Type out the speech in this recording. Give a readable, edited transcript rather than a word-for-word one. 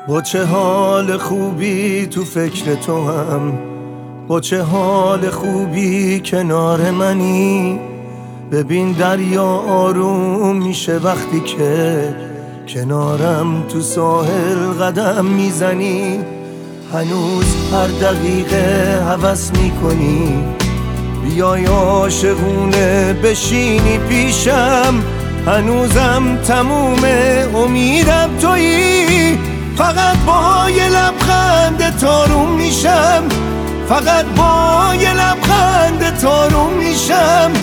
با چه حال خوبی تو فکر تو هم، با چه حال خوبی کنار منی. ببین دریا آروم میشه وقتی که کنارم تو ساحل قدم میزنی. هنوز هر دقیقه هوس میکنی بیای عاشقونه بشینی پیشم. هنوزم تموم امیدم تویی، فقط با یه لبخند تاروم میشم، فقط با یه لبخند تاروم میشم.